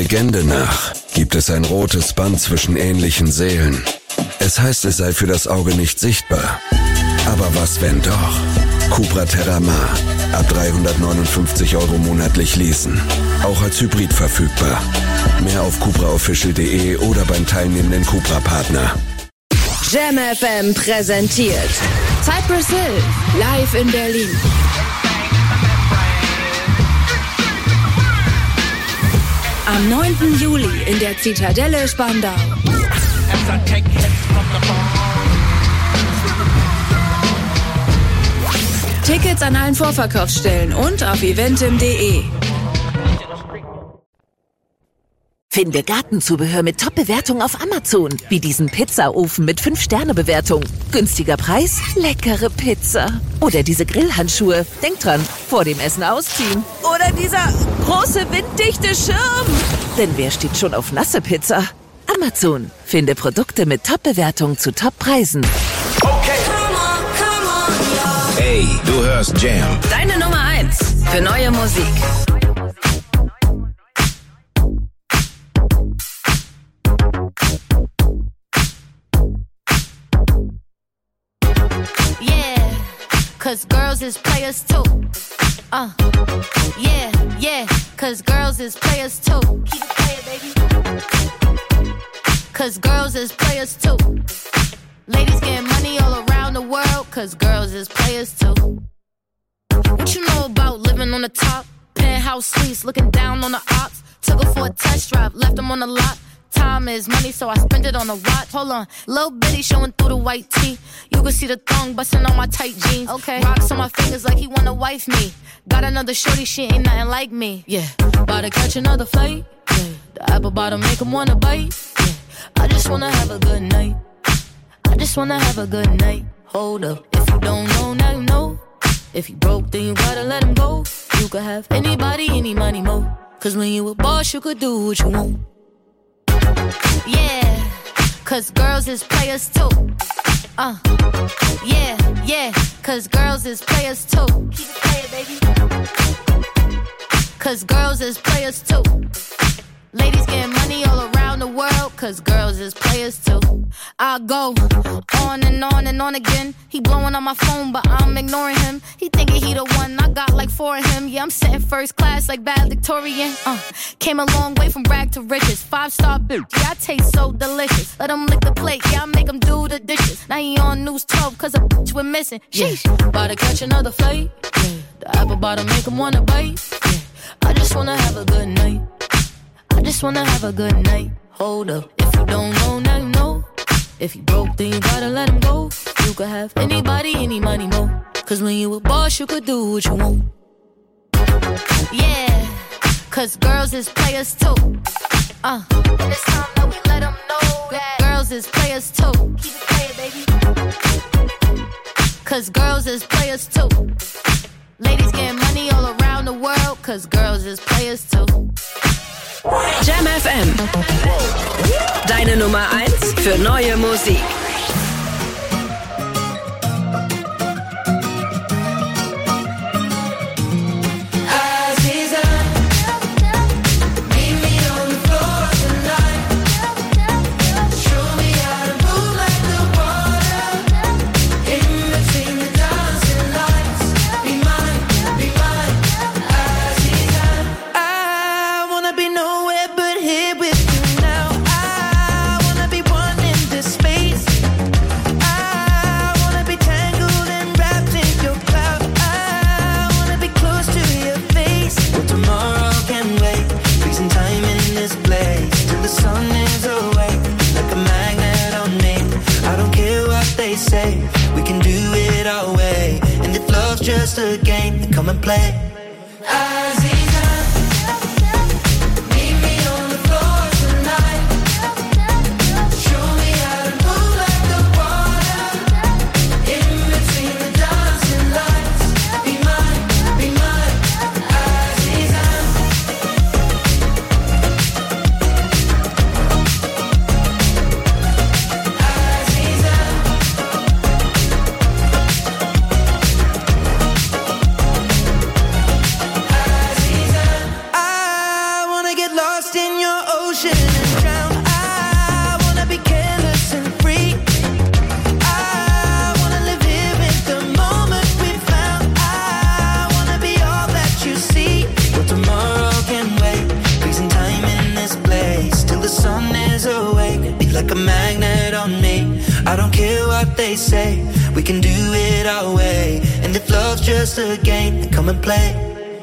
Legende nach gibt es ein rotes Band zwischen ähnlichen Seelen. Es heißt, es sei für das Auge nicht sichtbar. Aber was, wenn doch? Cupra Terramar. Ab 359 € monatlich leasen. Auch als Hybrid verfügbar. Mehr auf cupraofficial.de oder beim teilnehmenden Cupra-Partner. Jam FM präsentiert Cypress Hill live in Berlin. Am 9. Juli in der Zitadelle Spandau. Tickets an allen Vorverkaufsstellen und auf eventim.de. Finde Gartenzubehör mit Top-Bewertung auf Amazon. Wie diesen Pizzaofen mit 5-Sterne-Bewertung. Günstiger Preis, leckere Pizza. Oder diese Grillhandschuhe. Denk dran, vor dem Essen ausziehen. Oder dieser große winddichte Schirm. Denn wer steht schon auf nasse Pizza? Amazon. Finde Produkte mit Top-Bewertung zu Top-Preisen. Okay. Hey, du hörst Jam. Deine Nummer 1 für neue Musik. Cause girls is players too. Yeah, cause girls is players too. Keep it playing, baby. Cause girls is players too. Ladies getting money all around the world, cause girls is players too. What you know about living on the top? Penthouse suites, looking down on the ops. Took her for a test drive, left them on the lot. Time is money, so I spend it on a watch. Hold on, little bitty showing through the white tee. You can see the thong busting on my tight jeans. Okay, rocks on my fingers like he wanna wife me. Got another shorty, she ain't nothing like me. Yeah, about to catch another flight. Yeah, the apple bottom make him wanna bite. Yeah, I just wanna have a good night. I just wanna have a good night. Hold up, if you don't know, now you know. If you broke, then you gotta let him go. You could have anybody, any money, mo. Cause when you a boss, you could do what you want. Yeah, cause girls is players too. Yeah, cause girls is players too. Keep it playing, baby. Cause girls is players too. Ladies getting money all around the world, cause girls is players too. I go on and on and on again. He blowing on my phone, but I'm ignoring him. He thinking he the one, I got like 4 of him. Yeah, I'm sitting first class like bad Victorian. Came a long way from rag to riches. 5-star bitch, yeah, I taste so delicious. Let him lick the plate, yeah, I make him do the dishes. Now he on News 12, cause a bitch we're missing. Sheesh, about to catch another flight. Yeah, the apple bottom make him wanna bite. Yeah, I just wanna have a good night. I just wanna have a good night. Hold up, if you don't know, now you know. If you broke, then you gotta let him go. You could have anybody, any money, mo. Cause when you a boss, you could do what you want. Yeah, cause girls is players too. And it's time that we let them know that girls is players too. Keep it playing, baby. Cause girls is players too. Ladies getting money all around the world, cause girls is players too. Jam FM. Deine Nummer 1 für neue Musik. Just a game, then come and play. they say we can do it our way. And if love's just a game, then come and play.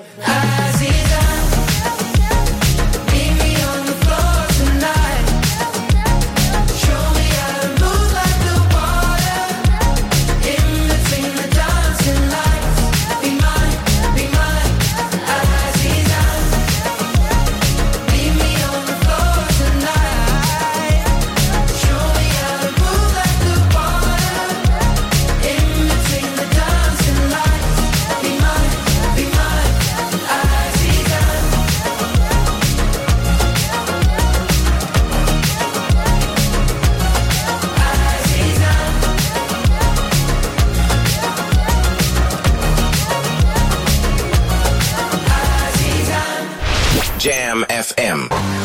Jam FM.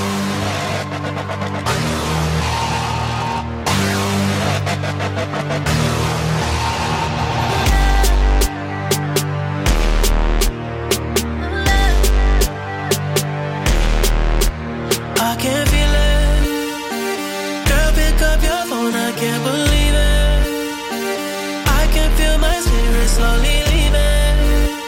I can't feel it. Girl, pick up your phone, I can't believe it. I can feel my spirit slowly leaving.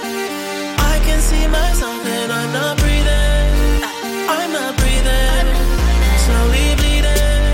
I can see myself and I'm not breathing. I'm not breathing. Slowly bleeding.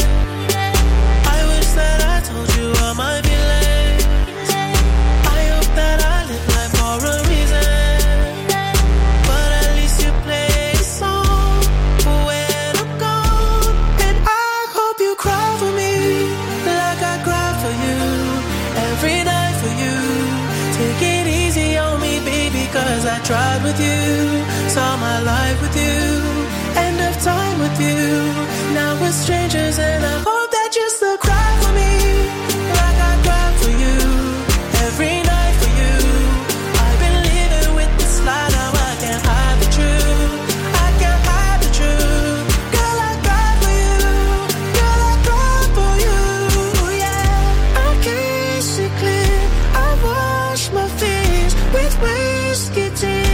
I wish that I told you all my feelings. I hope that I live life for a reason. But at least you play a song when I'm gone. And I hope you cry for me like I cry for you. Every night for you. Take it easy on me, baby, cause I tried with you. Saw my life with you. End of time with you. Now we're strangers and I hope that you still cry for me like I cry for you. Every night for you. I've been living with this lie, now I can't hide the truth. I can't hide the truth. Girl, I cry for you. Girl, I cry for you. Yeah, I kiss it clear. I wash my face with whiskey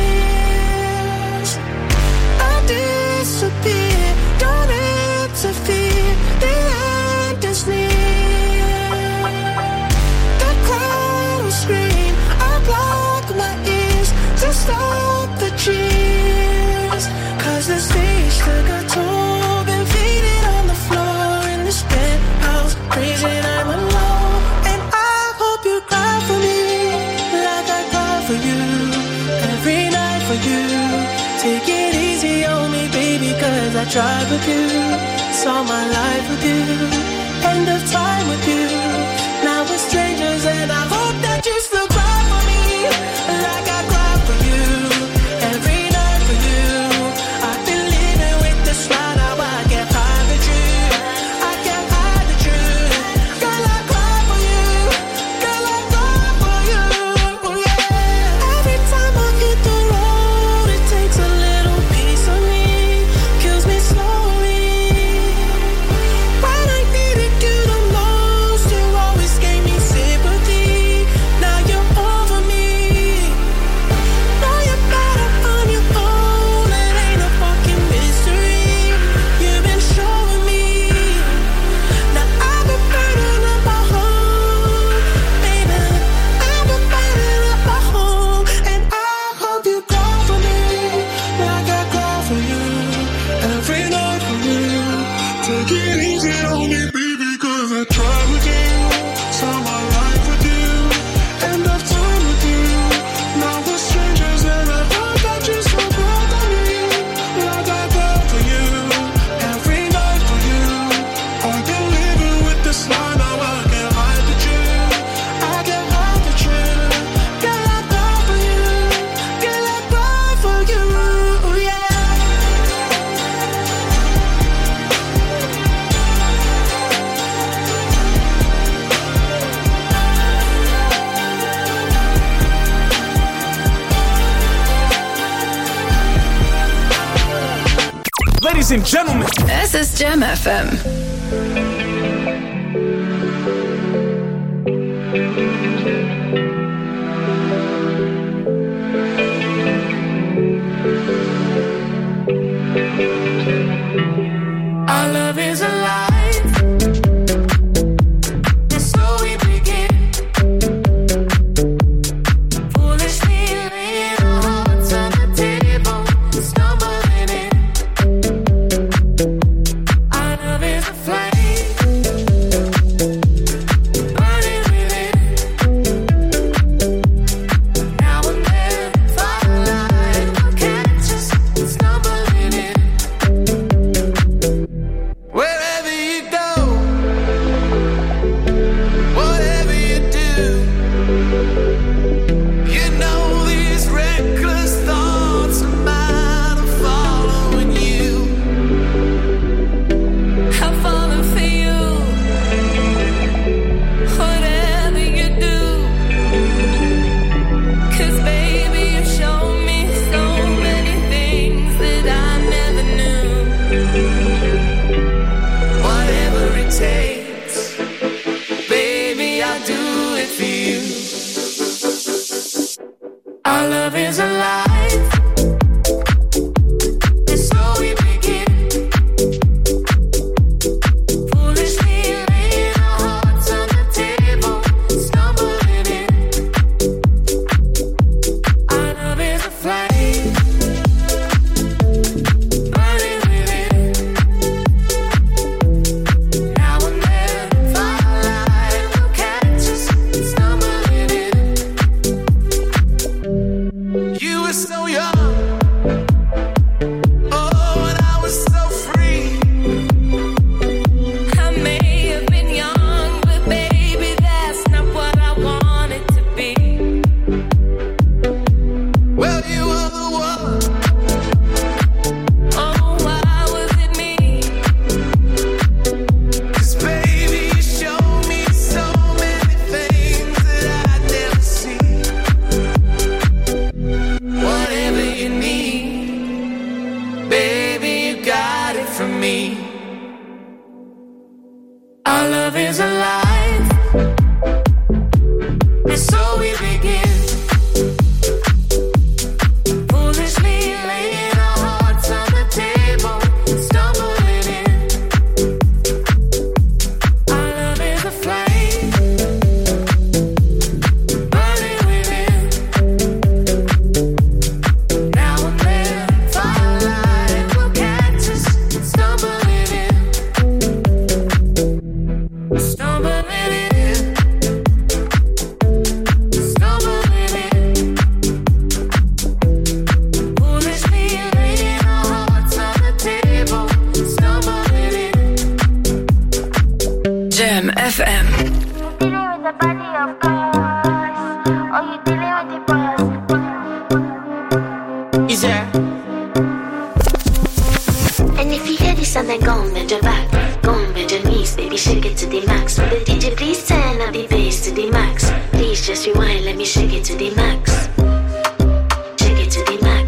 tears. I disappear. Don't interfere. The end is near. The crowd will scream. I block my ears to stop the cheers. Cause the stage took a toll. Been faded on the floor in this penthouse. Crazy, I'm alone. And I hope you cry for me like I cry for you. Every night for you. Take it easy on me, baby, cause I tried with you. Saw my life with you. End of time with you. Now we're strangers and I hope that you still cry for me like I cry for you. Every night for you. I've been living with this lie, now I can't hide the truth. I can't hide the truth. Girl, I cry for you. Girl, I cry for you. Yeah. Every time I hit the road, it takes a little piece of me. Kills me slowly. When I needed you the most, you always gave me sympathy. Now you're over me. Now you're better on your own. It ain't a fucking mystery. You've been showing me. Now I've been burning up my home, baby. I've been burning up my home, and I hope you cry for me like I cry for you. Every night for you. Take it easy on me, baby, cause I tried with you. Saw my life with you. End of time with you. Now we're strangers and I hope that you still cry for me like I cry for you. Every night for you. I've been living with this lie, now I can't hide the truth. I can't hide the truth. Girl, I cry for you. Girl, I cry for you. Yeah. Ladies and gentlemen, This is Jam FM. Our love is alive. And so we begin. Our love is alive. And so we begin. Foolishly laying our hearts on the table, stumbling in. Our love is a flame, burning within. Now and then, firelight will catch us stumbling in. You were so young, oh, and I was so free. I may have been young, but baby, that's not what I wanted to be. Well, you were the one. Oh, why was it me? 'Cause baby, you showed me so many things that I'd never seen. Whatever you need, baby, you got it from me. Our love is alive, and so we begin. Foolishly laying our hearts on the table, stumbling in. Our love is a flame, burning within. Now and then, firelight will catch us stumbling in. Stumbling in. Stumbling in. Foolishly laying our hearts on the table, stumbling in. Jam FM. Dealing with the body of God, or you dealing with the boss. Is that? And if you hear this, then go and bend your back, go and bend your knees, baby, shake it to the max. Will the DJ please turn up the bass to the max? Please just rewind, let me shake it to the max. Shake it to the max.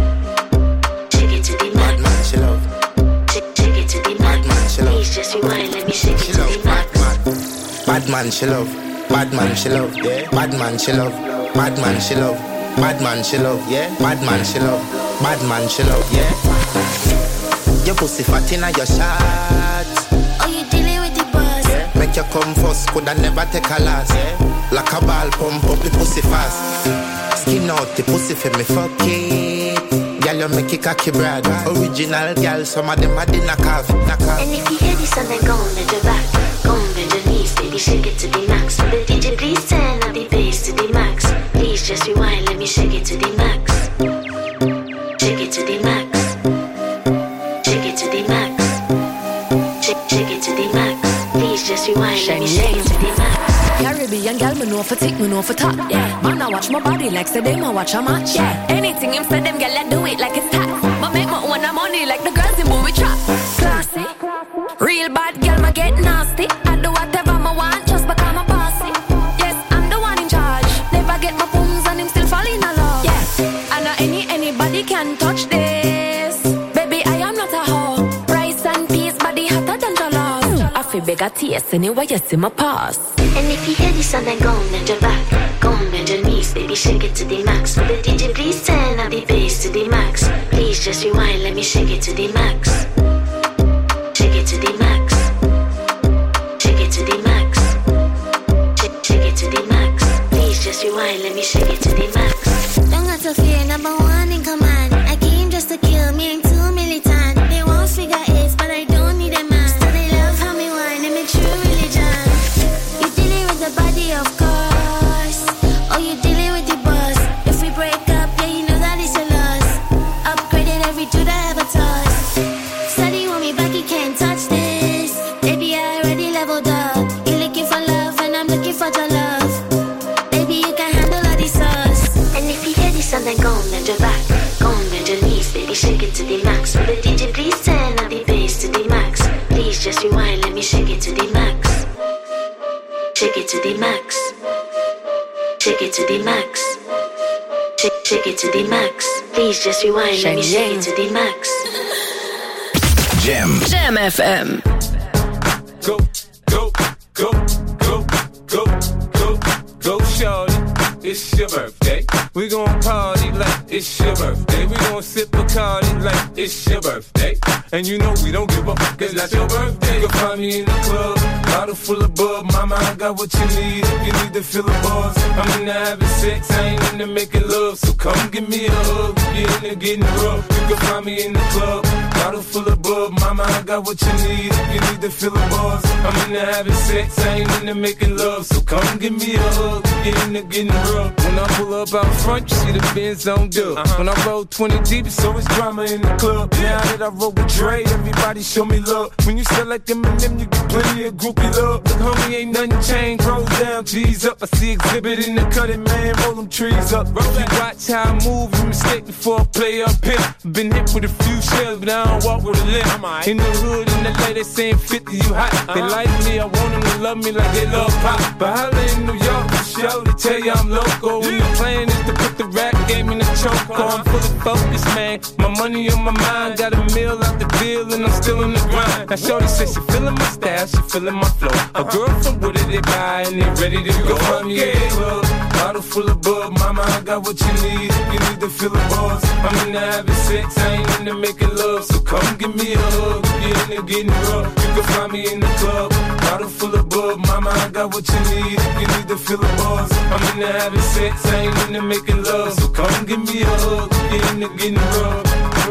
Shake it to the max. Bad man, she love. Shake it to the max. Bad man, she love. Please just rewind, let me shake She it to love. the max. Bad man, she love. Bad man, she love. Yeah. Bad man, she love. Bad man, she love. Bad man, she love. Yeah. Bad man, she love. Bad man, she love. Yeah. Your pussy fat inna your shots. Or you dealing with the boss. Make you come first, coulda never take a last. Like a ball, pump up the pussy fast. Skin out the pussy for me, fuck it. Girl, you make it cocky brad. Original girl, some of them are the knockoff. And if you hear this, then go and bend your back, go and bend your knees, baby, shake it to the max. Will the DJ please turn up the bass to the max? Please just rewind, let me shake it to the max. Shake it to the max. Shake it to the max. Shake it to the max. Please just rewind, let me shake it to the max. Caribbean girl, me know for tick, me know for top. Yeah, man, I watch my body like say them, I watch a match. Yeah, anything him say them, girl, I do it like it's tax. But make my own money like the girls in movie trap. Classy, real bad girl, me get nasty. I do whatever I want just because I'm bossy. Yes, I'm the one in charge. Never get my phones and him still fall in love. Yeah, and anybody can touch this. Baby, I am not a hoe. Rice and peas, body hotter than jollof. I feel big a taste anyway, you see my pass. And if you hear this, then go and bend your back, go and bend your knees, baby, shake it to the max. Will the DJ please turn up the bass to the max? Please just rewind, let me shake it to the max. Shake it to the max. Shake it to the max. Shake it to the max. Please just rewind, let me shake it to the max. Don't got to fear, number one in command. I came just to kill me, ain't too militant. They won't figure it, but I don't need a man. Still they love how me whine, and me true religion. You dealing with the body, of course, or you dealing with the boss. If we break up, yeah, you know that it's a loss. Upgraded every dude I ever touched. Steady want me back, you can't touch this. Baby, I already leveled up. You looking for love, and I'm looking for your love. Baby, you can handle all the sauce. And if you hear this, then go and bend your back, go and bend your knees, baby, shake it to the max. Will the DJ please turn up the bass to the max? Please just rewind, let me shake it to the max. Shake it to the max. Shake it to the max. Shake it to the max. Please just rewind, let me shake it to the max. Jam. Jam FM. Go, go, go, go, go, go, go, shorty. it's your birthday. We gon' party like it's your birthday. We gon' sip Bacardi like it's your birthday. And you know we don't give a fuck, it's not your birthday. You'll find me in the club, bottle full of bub. Mama, I got what you need if you need to fill the bars. I'm into having sex, I ain't into making love. So come give me a hug, if you're into getting rough. You can find me in the club, bottle full of bub. Mama, I got what you need if you need to fill the bars. I'm into having sex, I ain't into making love. So come give me a hug, if you're into getting rough. When I pull up out front, you see the Benz on dub. When I roll 20 deep, it's always drama in the club. Now that I roll with Dre, everybody show me love. When you sell like them and them, you get plenty of groupie love. Look, homie, ain't nothing changed. Roll down, G's up. I see exhibit in the cutting, man. Roll them trees up. Roll that. Watch how I move. You mistake before I play up here. Been hit with a few shells, but I don't walk with a limp. In the hood, in the LA, they saying 50, you hot. They like me, I want them to love me like they love pop. But holla in New York, the show, they tell you I'm local. And the plan is to put the rap game in the choke. I'm fully focused, man. My money on my mind. Got a meal out the deal, and I'm still in the grind. Now shorty says she feeling my style, she feeling my flow. A girl from Wooded, they buy, and they ready to go. Find me in the club, bottle full of bub. Mama, I got what you need if you need to fill the bars. I'm into having sex, I ain't into making love. So come give me a hug, if you're into getting rough. You can find me in the club, bottle full of bub. Mama, I got what you need if you need to fill the bars. I'm into having sex, I ain't into making love. So come give me a hug, if you're into getting rough.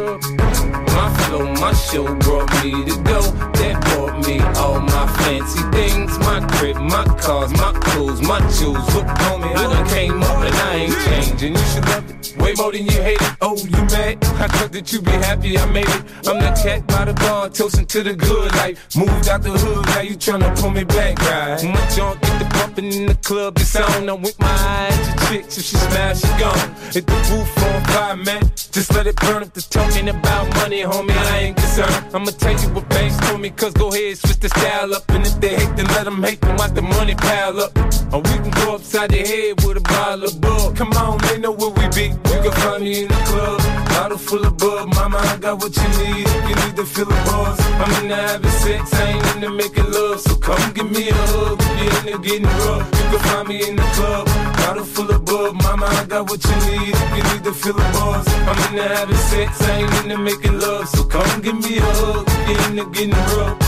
My flow, my show brought me to go. That brought me all my fancy things. My crib, my cars, my clothes, my jewels. Look, homie, I done came up and I ain't changing. You should love it way more than you hate it. Oh, you mad? I thought that you be happy I made it. I'm the cat by the bar, toasting to the good life. Moved out the hood, now you tryna pull me back, right? My junk get the bumping in the club, it's on. I'm with my eyes, your chicks, if she smash, she gone. Hit the roof on fire, man. Just let it burn up the talking about money, homie, I ain't concerned. I'ma tell you what banks told me, cause go ahead, switch the style up. And if they hate, then let them hate, then watch the money pile up. Or we can go upside the head with a bottle of bug. Come on, they know where we be. You can find me in the club, bottle full of bub. Mama, I got what you need if you need to fill the bars. I'm into having sex, I ain't into making love. So come give me a hug, if you're into getting rough. You can find me in the club, bottle full of bub. Mama, I got what you need if you need to fill the bars. I'm into having sex, I ain't into making love. So come give me a hug, if you're into getting rough.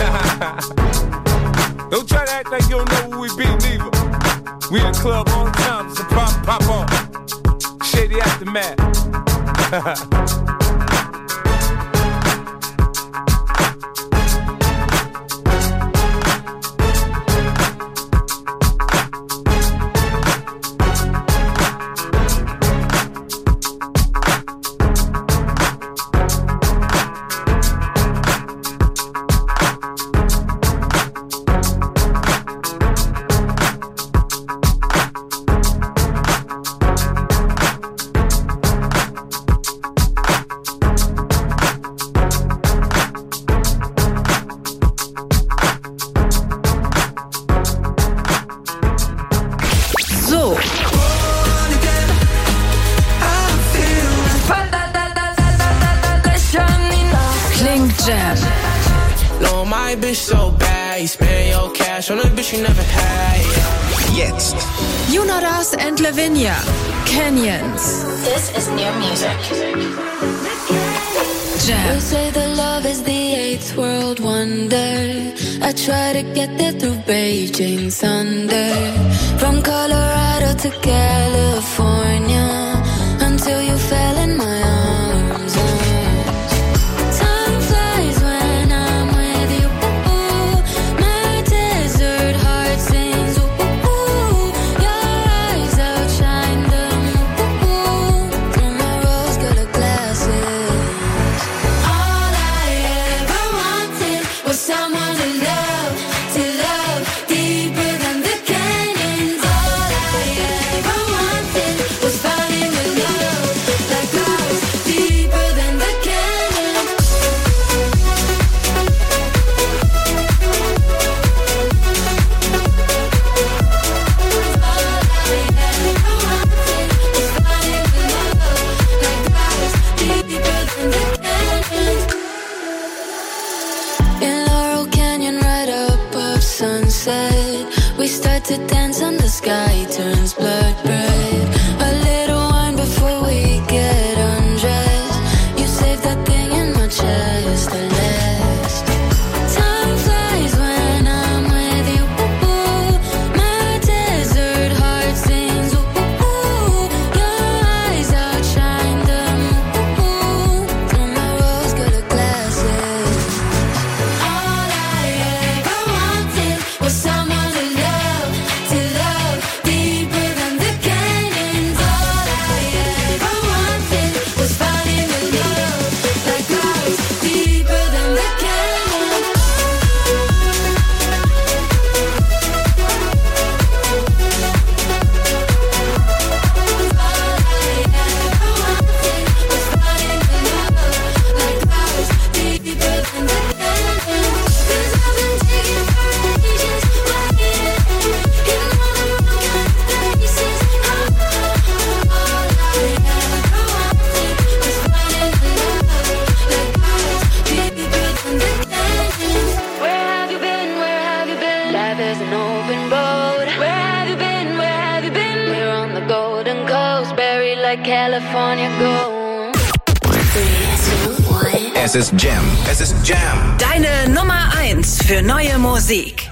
Don't try to act like you don't know who we be, neither. We in the club all the time, so pop on. Shady Aftermath. Jetzt Jonas and Lavinia, Canyons. This is new music. Jam. They say that love is the eighth world wonder. I try to get there through Beijing thunder. From Colorado to California, until you fell in my arms. Time flies when I'm with you. My desert heart sings. Your eyes outshine them. Through my rose-colored glasses. All I ever wanted was someone to love deeper than the canyons. All I ever wanted was falling in love like ours, deeper than the canyons. All I ever wanted was falling in love like ours, deeper than the canyons. In Laurel Canyon, right above sunset, we start to dance and the sky turns blood red. like California gold. 3, 2, 1. Es ist Jam. Es ist Jam. Deine Nummer 1 für neue Musik.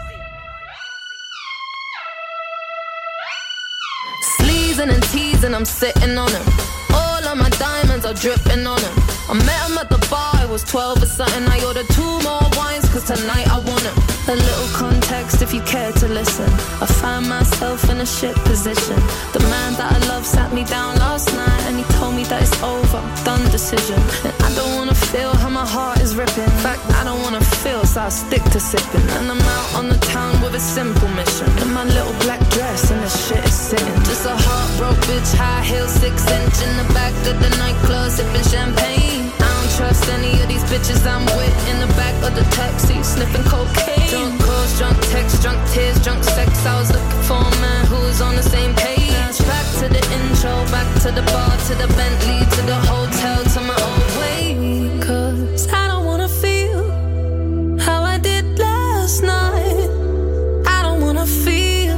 Sleezing and teasing, I'm sitting on him. All of my diamonds are dripping on him. I met him at the bar, I was 12 or something. I ordered 2 more wines, cause tonight I want him. A little context if you care to listen. I find myself in a shit position. The man that I love sat me down last night and he told me that it's over, done decision. And I don't wanna feel how my heart is ripping. In fact, I don't wanna feel, so I stick to sipping. And I'm out on the town with a simple mission. In my little black dress and the shit is sitting. Just a heartbroken bitch, high heel, 6-inch in the back of the nightclub, sipping champagne. I don't trust any of these bitches I'm with in the back of the taxi, sniffing cocaine. Drunk calls, drunk texts, drunk tears, drunk sex. I was looking for a man who was on the same page. Back to the intro, back to the bar, to the Bentley, to the hotel, to my old way. Cause I don't wanna feel how I did last night. I don't wanna feel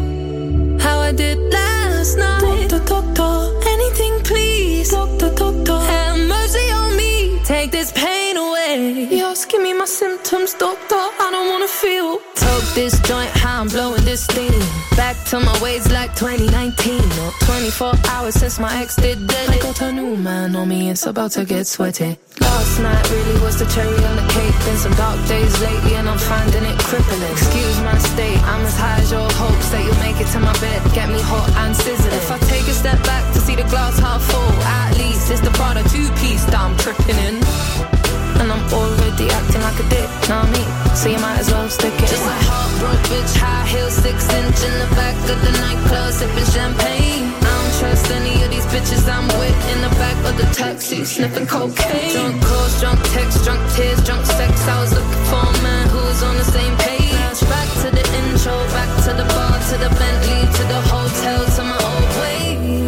how I did last night. Doctor, anything please. Doctor, have mercy on me. Take this pain away. Just give me my symptoms, doctor. I don't wanna feel. Toke this joint, how I'm blowing this steam. Back to my ways like 2019. Or 24 hours since my ex did dead. I got a new man on me, it's about to get sweaty. Last night really was the cherry on the cake. Been some dark days lately and I'm finding it crippling. Excuse my state, I'm as high as your hopes that you'll make it to my bed. Get me hot and sizzling. If I take a step back to see the glass half full, at least it's the Prada 2-piece that I'm tripping in. And I'm already acting like a dick, know what I mean? So you might as well stick it. Just a heartbroken bitch, high heel, 6-inch in the back of the nightclub, sipping champagne. I don't trust any of these bitches I'm with in the back of the taxi, sniffing cocaine. Drunk calls, drunk texts, drunk tears, drunk sex. I was looking for a man who was on the same page. Back to the intro, back to the bar, to the Bentley, to the hotel, to my old way.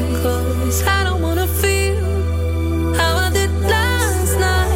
Cause I don't wanna feel how I did last night.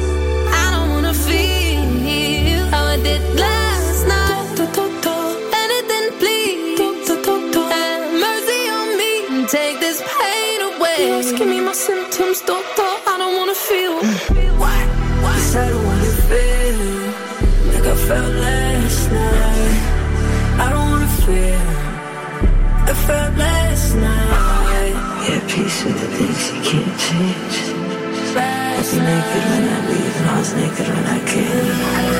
Did last night. Doctor, anything please. Doctor, have mercy on me. Take this pain away. Just give me my symptoms, doctor. I don't wanna feel. What? Yes, I don't wanna feel like I felt last night. I don't wanna feel like I felt last night. Yeah, peace with the things you can't change. I was naked when I leave and I was naked when I came.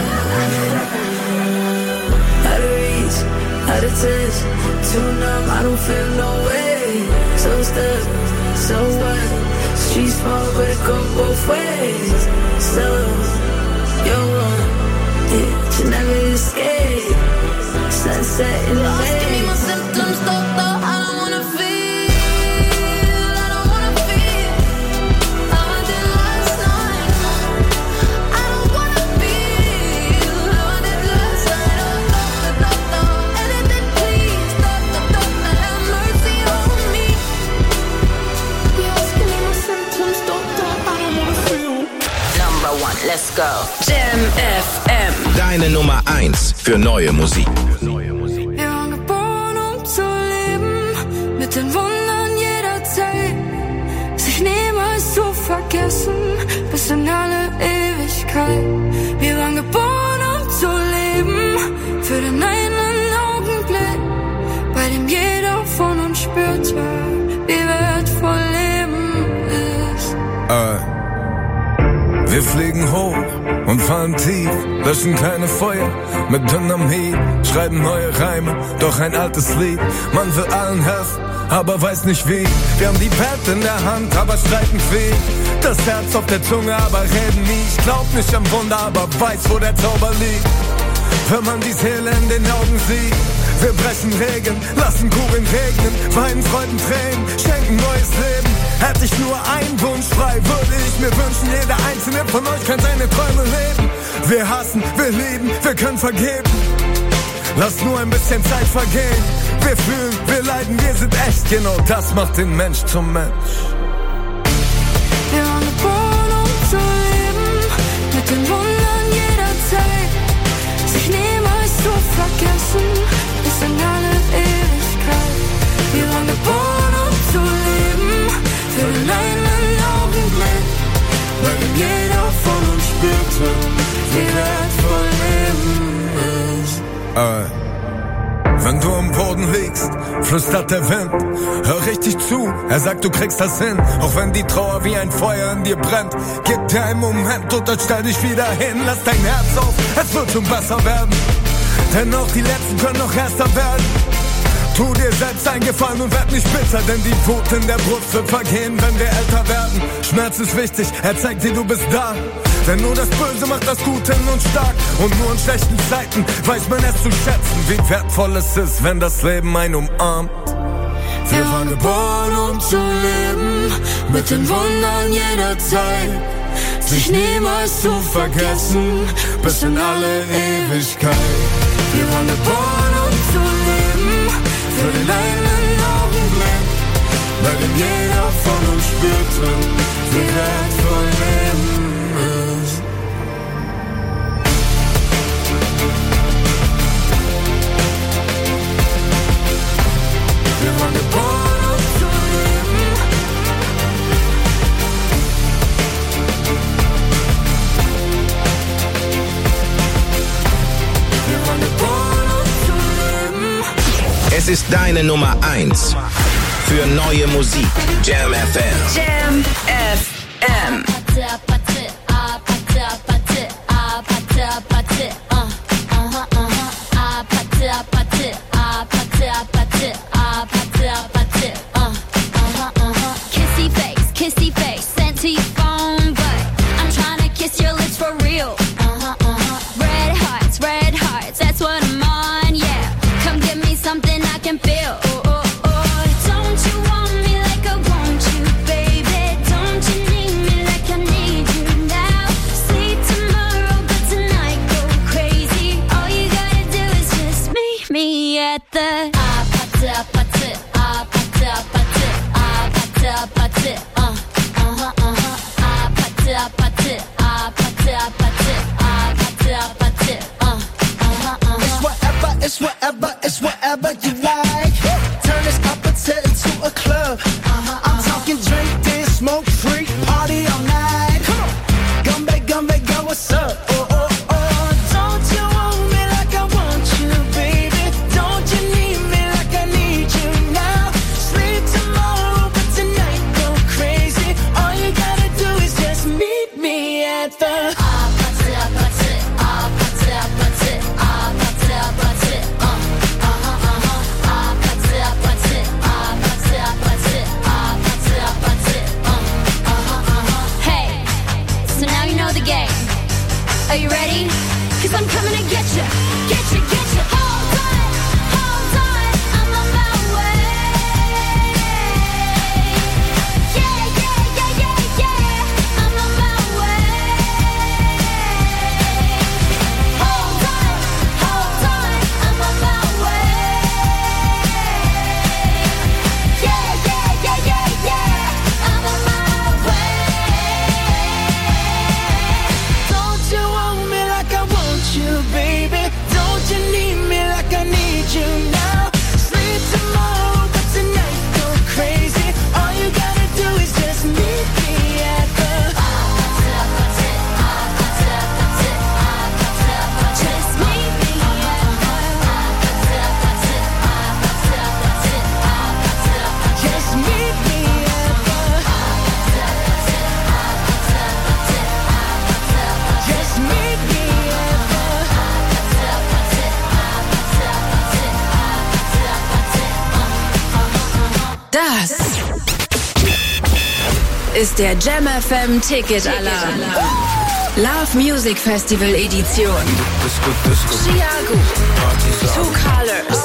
Out of reach, out of touch, too numb, I don't feel no way. So stuck, so what? Street small, but it go both ways. So, you're wrong, yeah, you never escape. Sunset in the way. Give me my symptoms, doctor, I don't wanna feel. Let's go. Jam FM. Deine Nummer 1 für neue Musik. Wir waren geboren, zu leben, mit den Wundern jeder Zeit. Sich niemals zu vergessen, bis in alle Ewigkeit. Wir waren geboren, zu leben, für den einen Augenblick, bei dem jeder von uns spürte, wie wertvoll Leben ist. Wir fliegen hoch und fallen tief, löschen keine Feuer mit Dynamit, schreiben neue Reime, doch ein altes Lied. Man will allen helfen, aber weiß nicht wie. Wir haben die Welt in der Hand, aber streiten viel. Das Herz auf der Zunge, aber reden nie. Ich glaub nicht am Wunder, aber weiß, wo der Zauber liegt. Wenn man die Seele in den Augen sieht. Wir brechen Regeln, lassen Kugeln regnen, weinen Freuden, Tränen, schenken neues Leben. Hätte ich nur einen Wunsch frei, würde ich mir wünschen, jeder einzelne von euch kann seine Träume leben. Wir hassen, wir lieben, wir können vergeben. Lass nur ein bisschen Zeit vergehen. Wir fühlen, wir leiden, wir sind echt. Genau das macht den Mensch zum Mensch. Wir waren geboren, zu leben, mit den Wundern jeder Zeit. Sich niemals zu vergessen, bis in alle Ewigkeit. Wir waren geboren, zu leben, spürte, wie wertvoll Leben ist. Wenn du am Boden liegst, flüstert der Wind. Hör richtig zu, er sagt, du kriegst das hin. Auch wenn die Trauer wie ein Feuer in dir brennt. Gib dir einen Moment und dann stell dich wieder hin. Lass dein Herz auf, es wird schon besser werden. Denn auch die Letzten können noch erster werden. Tu dir selbst einen Gefallen und werd nicht bitter, denn die Wut in der Brust wird vergehen, wenn wir älter werden. Schmerz ist wichtig, er zeigt dir, du bist da. Denn nur das Böse macht das Gute in uns stark. Und nur in schlechten Zeiten weiß man es zu schätzen, wie wertvoll es ist, wenn das Leben einen umarmt. Wir waren geboren, um zu leben, mit den Wundern jeder Zeit. Sich niemals zu vergessen, bis in alle Ewigkeit. Wir waren geboren, um zu leben, für den einen Augenblick, bei dem jeder von uns spürte, wie wertvoll Leben ist. Wir waren geboren, um zu leben. Wir waren geboren, um zu leben. Es ist deine Nummer 1 für neue Musik. Jam FM. Jam FM. Kissy face, sent to your phone, but I'm trying to kiss your lips for real. Red hearts, that's what I'm on, yeah. Come give me something I can feel. Don't you want me like I want you, baby? Don't you need me like I need you now? Sleep tomorrow, but tonight go crazy. All you gotta do is just meet me at the It's whatever you like. Turn this opposite into a club. I'm talking drink, dance, smoke, freak, party all night. Gumbe, go, what's up? Don't you want me like I want you, baby? Don't you need me like I need you now? Sleep tomorrow, but tonight go crazy. All you gotta do is just meet me at the Are you ready? 'Cause I'm coming to get you. Hold on, I'm on my way. Yeah, I'm on my way. Hold on, I'm on my way. Yeah, I'm on my way. Don't you want me like I want you, baby? Don't you need me like I need you now? Sleep tomorrow, but tonight go crazy. All you gotta do is just meet me at the Just meet me Just meet me at the Just meet me at Das ist der Jam FM Ticket Alarm. Love Music Festival Edition. Chiago, Two Colors,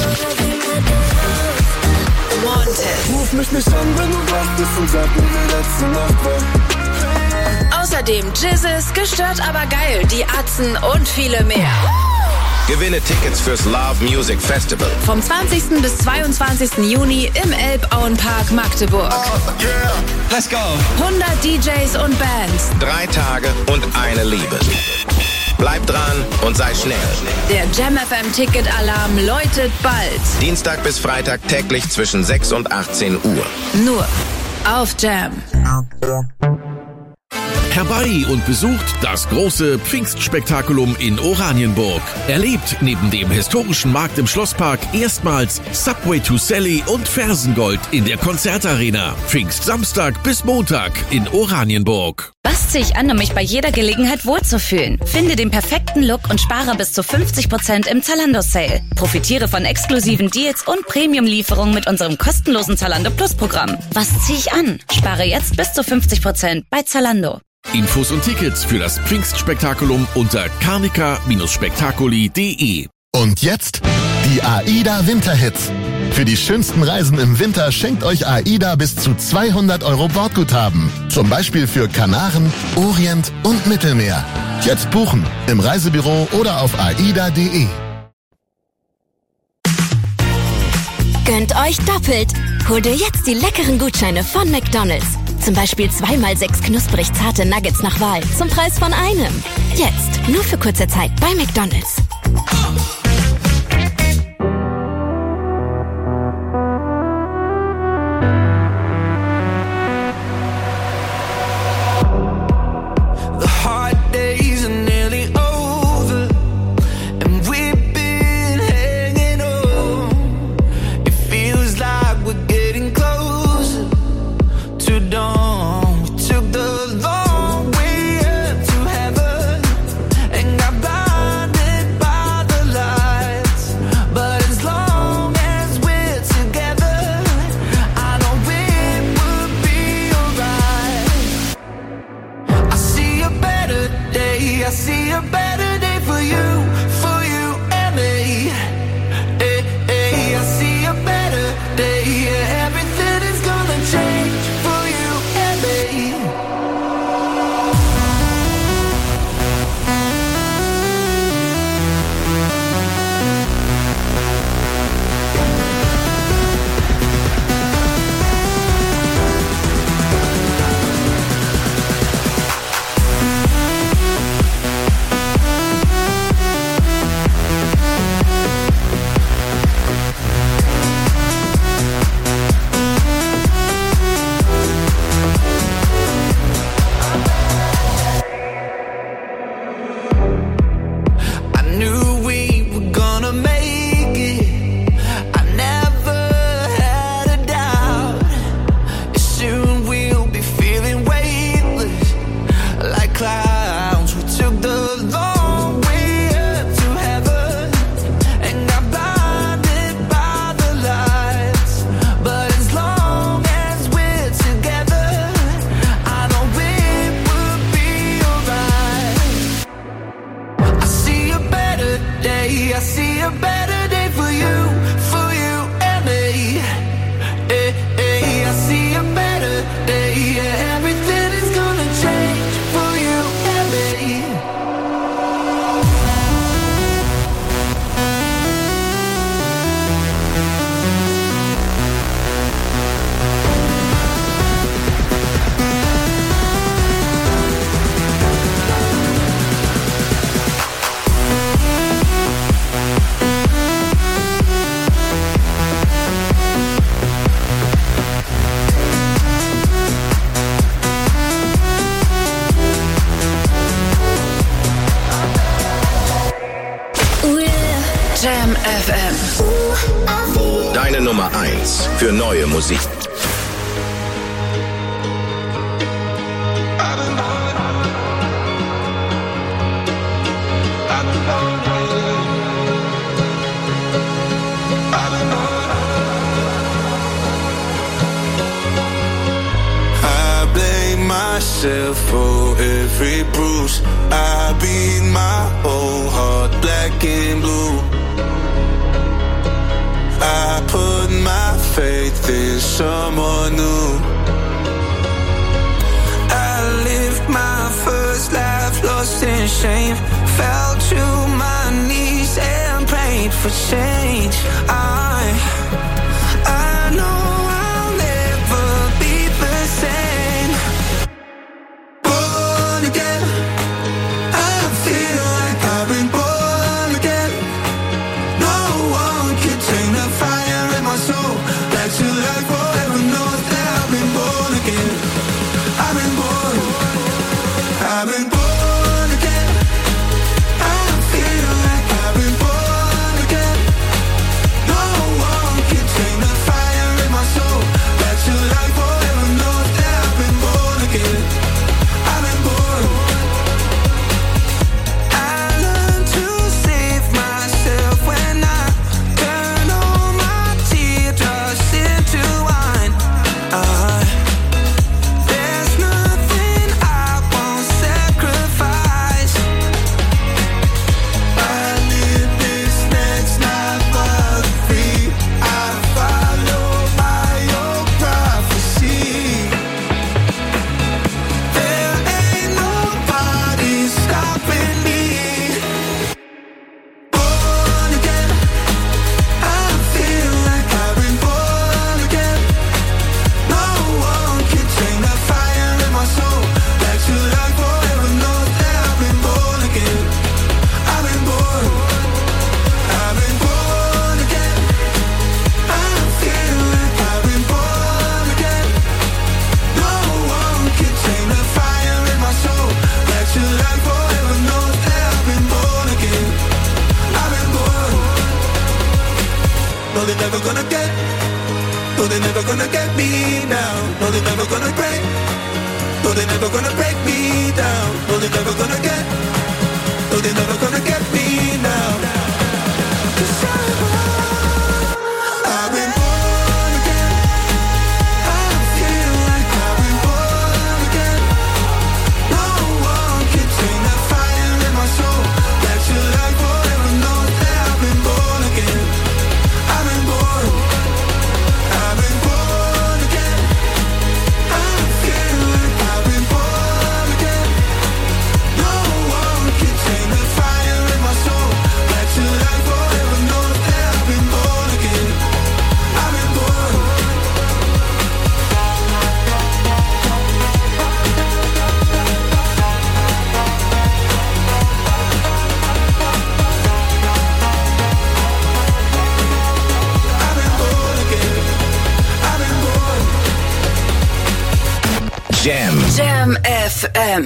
Wanted. Ruf mich nicht an, wenn du wach bist und sag mir, wie letzte Nacht war. Außerdem Jizzes, Gestört aber geil, die Atzen und viele mehr. Gewinne Tickets fürs Love Music Festival. Vom 20. bis 22. Juni im Elbauenpark Magdeburg. Yeah, let's go. 100 DJs und Bands. 3 Tage und eine Liebe. Bleib dran und sei schnell. Der Jam FM Ticket Alarm läutet bald. Dienstag bis Freitag täglich zwischen 6 und 18 Uhr. Nur auf Jam. herbei und besucht das große Pfingstspektakulum in Oranienburg. Erlebt neben dem historischen Markt im Schlosspark erstmals Subway to Sally und Fersengold in der Konzertarena. Pfingstsamstag bis Montag in Oranienburg. Was ziehe ich an, um mich bei jeder Gelegenheit wohlzufühlen? Finde den perfekten Look und spare bis zu 50% im Zalando-Sale. Profitiere von exklusiven Deals und Premium-Lieferungen mit unserem kostenlosen Zalando Plus-Programm. Was ziehe ich an? Spare jetzt bis zu 50% bei Zalando. Infos und Tickets für das Pfingstspektakulum unter carnica-spektakuli.de. Und jetzt die AIDA Winterhits. Für die schönsten Reisen im Winter schenkt euch AIDA bis zu 200 € Bordguthaben. Zum Beispiel für Kanaren, Orient und Mittelmeer. Jetzt buchen im Reisebüro oder auf aida.de. Gönnt euch doppelt. Hol dir jetzt die leckeren Gutscheine von McDonald's. Zum Beispiel 2x6 knusprig zarte Nuggets nach Wahl zum Preis von einem. Jetzt, nur für kurze Zeit bei McDonald's. Jam FM. Deine Nummer 1 für neue Musik. Myself for every bruise. I beat my whole heart black and blue. I put my faith in someone new. I lived my first life lost in shame. Fell to my knees and prayed for change. I know I'll never be the same. gonna get me down. No, they're never gonna break. No, they're never gonna break me down. No, they're never gonna get. No, they're never gonna get me now. 'Cause I've been born again. I feel like I've been born again. No one can tame that fire in my soul. That your life forever knows that I've been born again. I've been born. I've been born again. I feel like I've been born again. No one can tame the fire in my soul. That your life forever knows that I've been born again. I've been born. I've been born again. I've been born. Jam FM.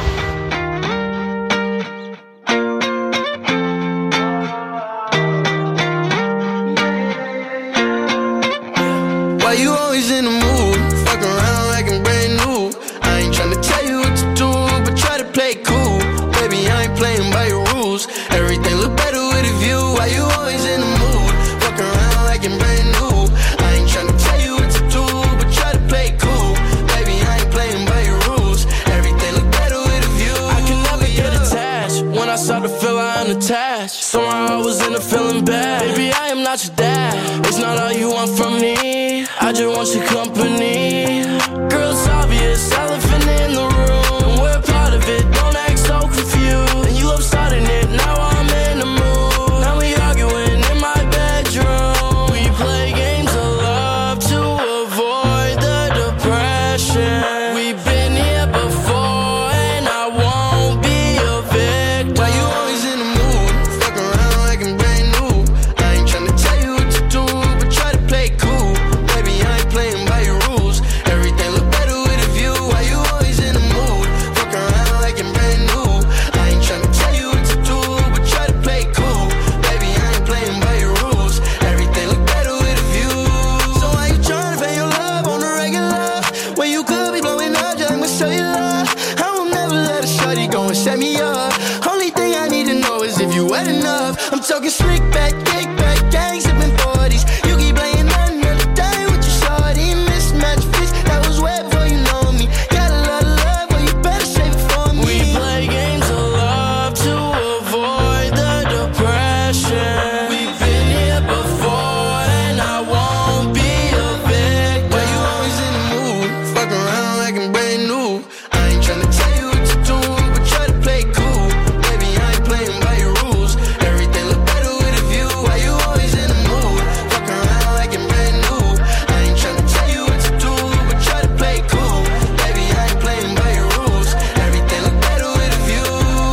Why you always in the mood? Fuck around like I'm brand new. I ain't tryna tell you what to do, but try to play it cool. Baby, I ain't playing by your rules. Everything look better with a view. Why you always in the mood? Fuck around like I'm brand new. I ain't tryna tell you what to do, but try to play it cool. Baby, I ain't playing by your rules. Everything look better with a view. I can never get attached. When I start to feel I unattached, somehow I was in a feeling bad. Baby, I am not your dad. It's not all you want from me. I just want your company. Girl, it's obvious, elephant in the room. We're part of it, don't act so confused. And you love starting it, now I'm in the mood. Now we arguing in my bedroom. We play games of love to avoid the depression. We've been here before and I won't be a victim. Why you always in the mood? Fuck around like I'm brand new. I ain't tryna tell you what to do, but try to play it cool. Baby, I ain't playing by your rules. Everything look better with a view. Why you always in the mood? Fuck around like I'm brand new. I ain't tryna tell you what to do, but try to play it cool. Baby, I ain't playing by your rules. Everything look better with a view. So why you tryna pay your love on the regular? When you could be blowing up just like my cellular. I will never let a shorty go and set me up. Only thing I need to know is if you wet enough. I'm talking slick back, kick back, gang sipping 40s. You keep playing another day with your shorty. Mismatch fish, that was wet before you know me. Got a lot of love, but you better save it for me. We play games of love to avoid the depression. We've been here before and I won't be a victim. Why you always in the mood? Fuck around like I'm brand new. I ain't tryna tell you what to do, but try to play it cool. Baby, I ain't playing by your rules. Everything look better with a view. Why you always in the mood? Fuck around like I'm brand new. I ain't tryna tell you what to do, but try to play it cool. Baby, I ain't playing by your rules. Everything look better with a view,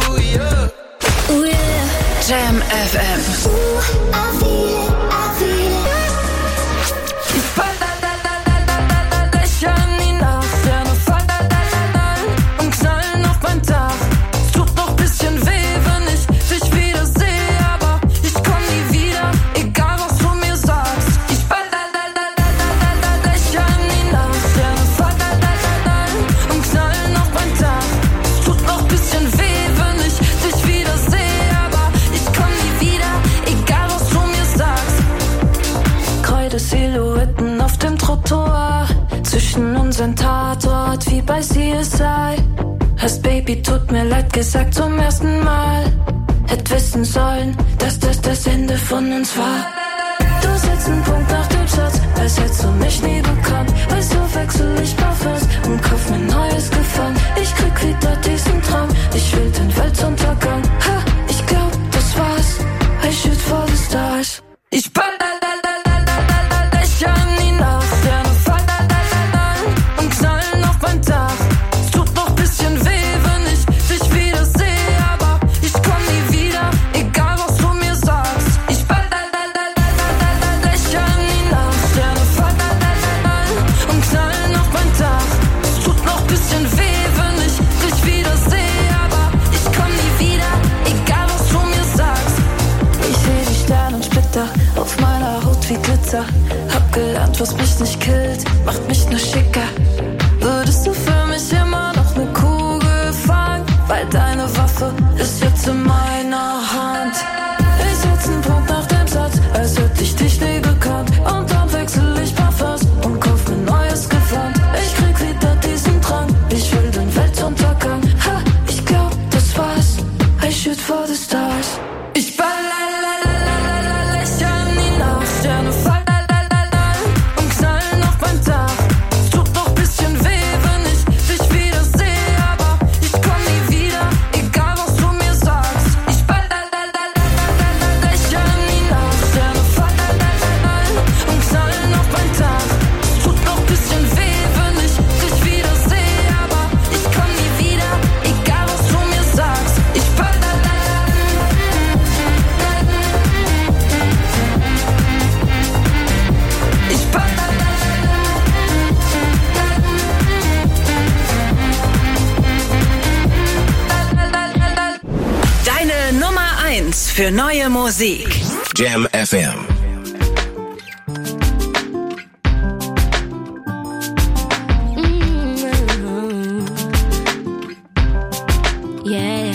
yeah. Ooh, yeah. Jam FM. Löchern die Nachtsterne fallen und knallen auf mein Dach. Es tut noch bisschen weh, wenn ich dich wieder sehe, aber ich komm nie wieder, egal was du mir sagst. Ich Löchern die Nachtsterne fallen und knallen auf mein Dach. Es tut noch bisschen weh, wenn ich dich wieder sehe, aber ich komm nie wieder, egal was du mir sagst. Kreidesilhouetten auf dem Trottoir, zwischen unseren Tatort wie bei CSI. Hast Baby, tut mir leid gesagt zum ersten Mal. Hätt wissen sollen, dass das Ende von uns war. Du setzt einen Punkt nach dem Satz, als hättest du mich nie bekannt. Weißt du, wechsel ich Parfums und kauf mir neues Gefallen. Ich krieg wieder diesen Traum, ich will den Weltuntergang. Ha, ich glaub, das war's. I shoot for the stars. Ich Löchern die Nachtsterne fallen und knallen auf mein Dach. Es tut noch bisschen weh, wenn ich dich wieder sehe, aber ich komm nie wieder, egal was du mir sagst. Ich Löchern die Nachtsterne fallen und knallen auf mein Dach. Es tut noch bisschen weh, wenn ich dich wieder sehe, aber ich komm nie wieder, egal was du mir sagst. Ich seh die Sternensplitter auf meiner Haut wie Glitzer. Hab gelernt, was mich nicht killt, macht mich nur schicker. Würdest du für mich immer noch ne Kugel fangen? Weil deine Waffe ist jetzt in meiner Hand. Ich setz einen Punkt nach dem Satz, als hätte ich dich nie gekannt. Und dann wechsel ich Parfums und kauf mir neues Gewand. Ich krieg wieder diesen Drang, ich will den Weltuntergang. Ha, ich glaub, das war's. I shoot for the stars. Ich lächle in die Nacht, Sterne fallen und knallen auf mein Dach. Es tut doch bisschen weh, wenn ich dich wieder sehe, aber ich komm nie wieder, egal was du mir sagst. Ich lächle in die Nacht, Sterne fallen und knallen auf mein Dach. Es tut doch bisschen weh, wenn ich dich wieder sehe, aber ich komm nie wieder, egal was du mir sagst. Ich Deine Nummer 1 für neue Musik. Jam FM. Yeah.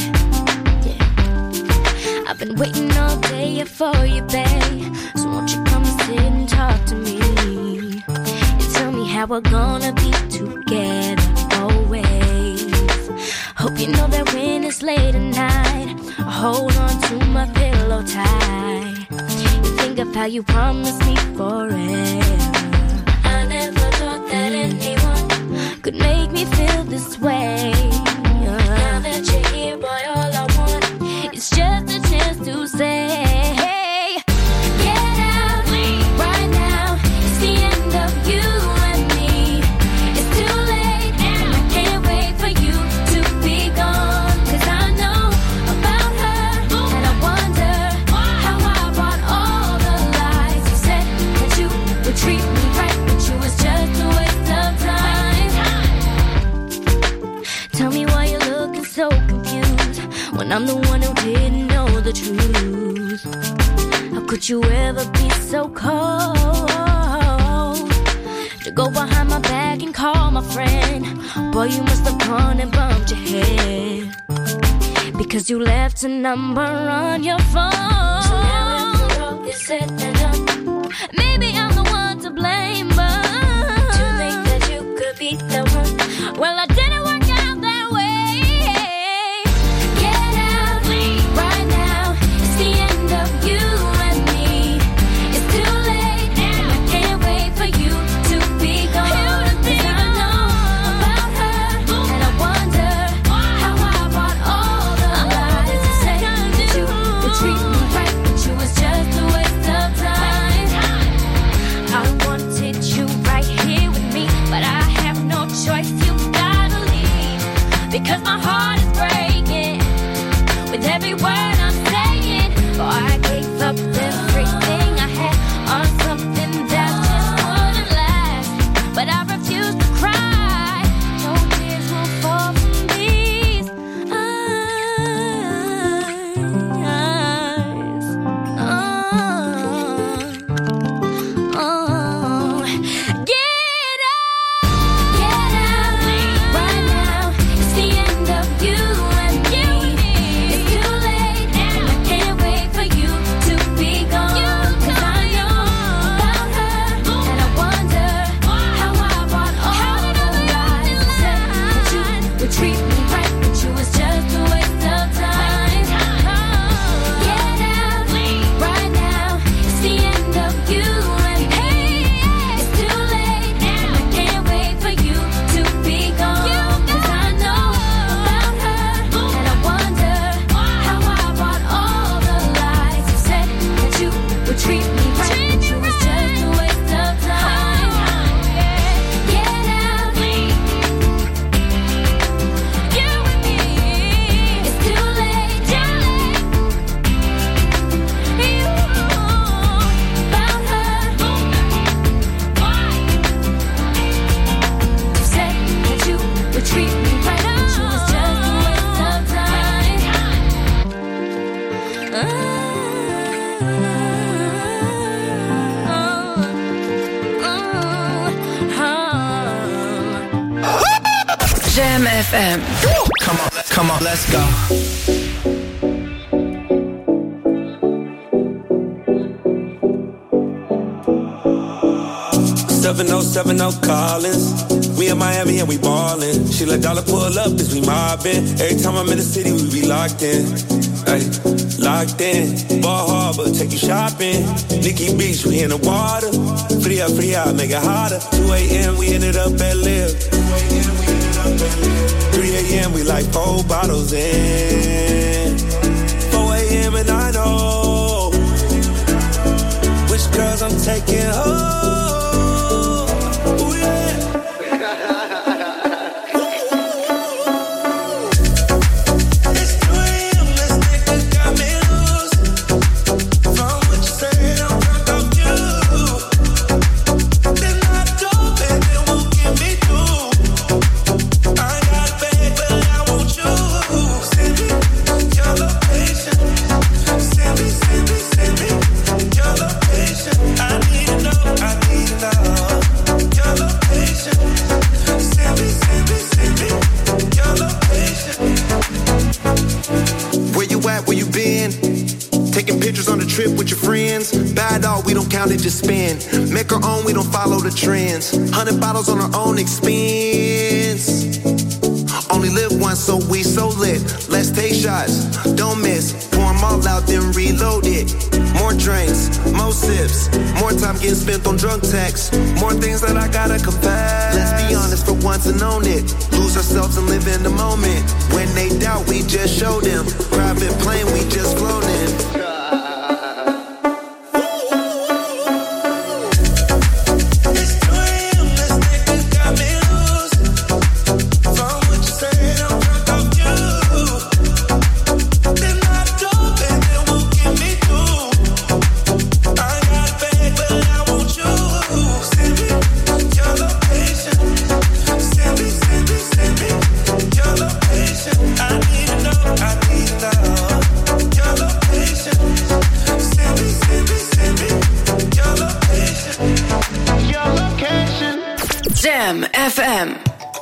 I've been waiting all day for you, babe. So won't you come and sit and talk to me? You tell me how we're gonna be together always. Hope you know that when it's late at night, I hold on to my pillow tight. You think of how you promised me forever. I never thought that anyone could make me feel this way. Now that you're here, boy, all I want is just a chance to say, get out right now. It's the end of you and me. It's too late and I can't wait for you to be gone. 'Cause I know about her and I wonder how I brought all the lies. You said that you would treat me right, but you was just a waste of time. Tell me why you're looking so confused when I'm the one who didn't know the truth. How could you ever be so cold to go behind my back and call my friend? Boy, you must have gone and bumped your head because you left a number on your phone. So now after all is said and done, maybe I'm the one to blame, but to think that you could be the one, well, I didn't work out that way. Get out right now. It's the end of you and me. It's too late and I can't wait for you to be gone. 'Cause I know about her and I wonder how I brought all the lies. You said that you would treat me right, but you was just a waste of time. Jam FM. Come on, let's go. 7070 Collins. We in Miami and we ballin'. She let dollar pull up as we mobbin'. Every time I'm in the city, we be locked in. Ay, locked in. Ball Harbor, take you shopping. Nikki Beach, we in the water. Free up, make it hotter. 2 a.m. we ended up at Live. 3 a.m. we like 4 bottles in. 4 a.m. and I know which girls I'm taking home. Just spend, make our own, we don't follow the trends. 100 bottles on our own expense. Only live once, so we so lit. Let's take shots, don't miss. Pour them all out, then reload it. More drinks, more sips. More time getting spent on drunk texts. More things that I gotta confess. Let's be honest for once and own it. Lose ourselves and live in the moment. When they doubt, we just show them. Private plane, we just flown in. Jam FM.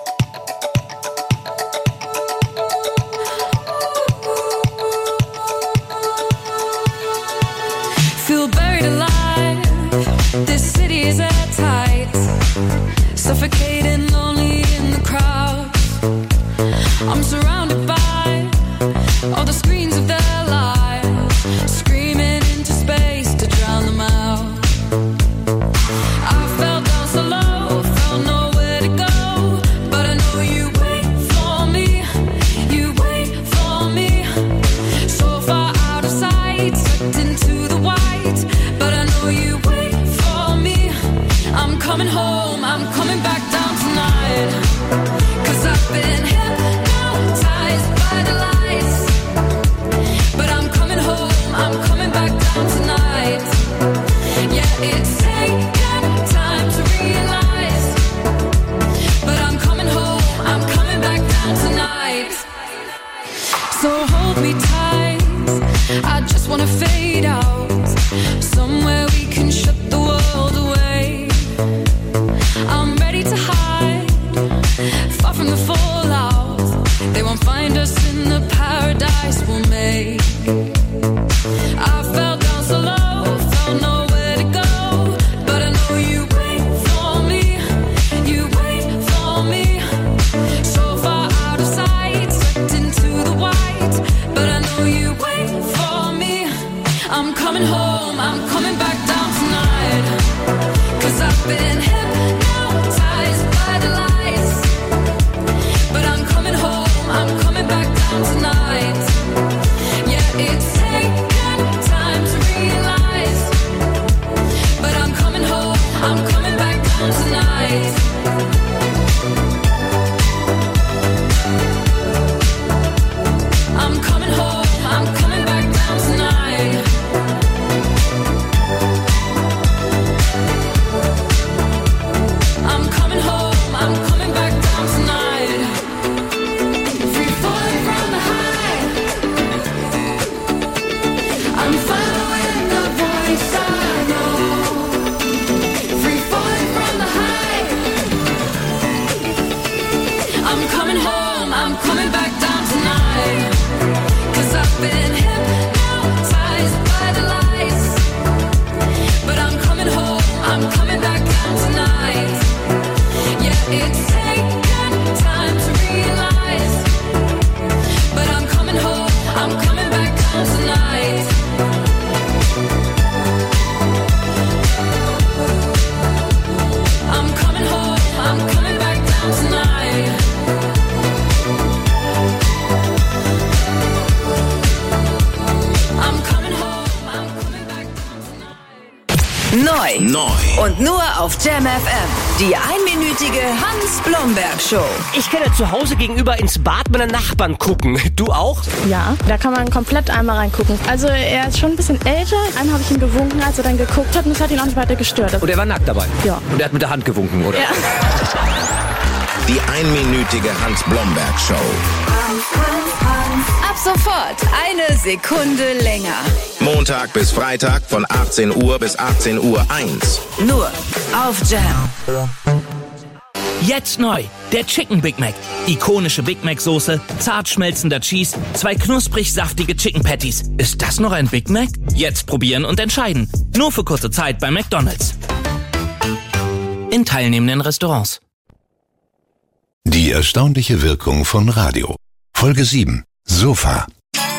Feel buried alive. This city is airtight. Suffocating, lonely in the crowd. I'm surrounded by all the screens of their lives, screaming into space to drown them out. I fell down so low, felt nowhere to go, but I know you wait for me, you wait for me. So far out of sight, sucked into the white, but I know you wait for me. I'm coming home, I'm coming back down tonight, 'cause I've been hypnotized by the lights. But I'm coming home, I'm coming back down tonight. Yeah, it's taken time to realize, but I'm coming home, I'm coming back down tonight. So hold me tight, I just wanna fade out, somewhere we can shut the world away. I'm ready to hide, far from the fallout. They won't find us in the paradise we'll make. I fell down so low, felt nowhere to go, but I know you wait for me, you wait for me. So far out of sight, sucked into the white, but I know you wait for me. I'm coming home, I'm coming back down tonight, 'cause I've been hypnotized by the lights. But I'm coming home, I'm coming back down tonight. Yeah, it's taken time to realize, but I'm coming home, I'm coming back down tonight. I'm coming home, I'm coming back down tonight. I'm coming home, I'm coming back down tonight. Free falling from the high, I'm following the voice I know. Free falling from the high, I'm coming home. It's taken time to realize, but I'm coming home, I'm coming back down tonight. I'm coming home, I'm coming back down tonight. I'm coming home, I'm coming back down tonight. Neu. Und nur auf Jam FM. Die einminütige Hans-Blomberg-Show. Ich kann ja zu Hause gegenüber ins Bad meiner Nachbarn gucken. Du auch? Ja, da kann man komplett einmal reingucken. Also er ist schon ein bisschen älter. Einmal habe ich ihm gewunken, als er dann geguckt hat und es hat ihn auch nicht weiter gestört. Und er war nackt dabei? Ja. Und er hat mit der Hand gewunken, oder? Ja. Die einminütige Hans-Blomberg-Show. Ab sofort eine Sekunde länger. Montag bis Freitag von 18 Uhr bis 18:01 Uhr. Nur auf Jam. Jetzt neu, der Chicken Big Mac. Ikonische Big Mac Soße, zart schmelzender Cheese, 2 knusprig saftige Chicken Patties. Ist das noch ein Big Mac? Jetzt probieren und entscheiden. Nur für kurze Zeit bei McDonald's. In teilnehmenden Restaurants. Die erstaunliche Wirkung von Radio. Folge 7. Sofa.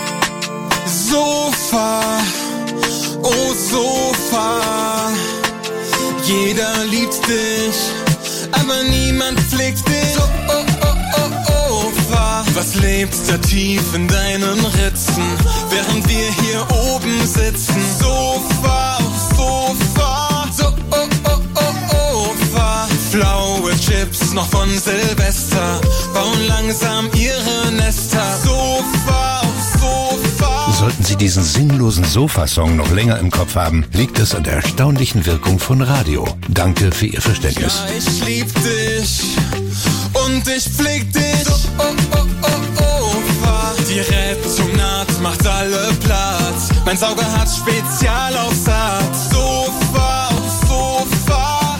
Sofa, oh Sofa, jeder liebt dich, aber niemand pflegt dich. So, oh, oh, oh, oh, Sofa, was lebt da tief in deinen Ritzen, während wir hier oben sitzen? Sofa, oh, Sofa, so, oh, oh, oh, oh, Sofa, flaue Chips noch von Silvester, bauen langsam ihre Nester. Sofa, Sollten Sie diesen sinnlosen Sofa-Song noch länger im Kopf haben, liegt es an der erstaunlichen Wirkung von Radio. Danke für Ihr Verständnis. Ja, ich lieb dich und ich pfleg dich. So, oh, oh, oh, oh, Sofa. Die Rettung naht, macht alle Platz. Mein Sauger hat Spezialaufsatz. Sofa, Sofa.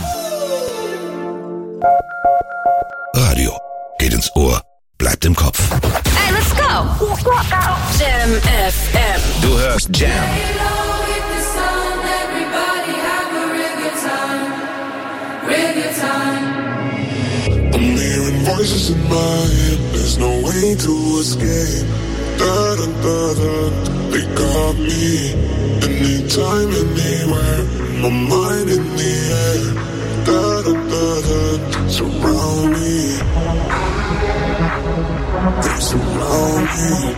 Radio. Geht ins Ohr. Bleibt im Kopf. Hey, let's go! Jam FM. Du hörst Jam. I'm hearing voices in my head. There's no way to escape. Da da da da. They got me. Anytime, anywhere. My mind in the air. Da da da da. Surround me. They surround me.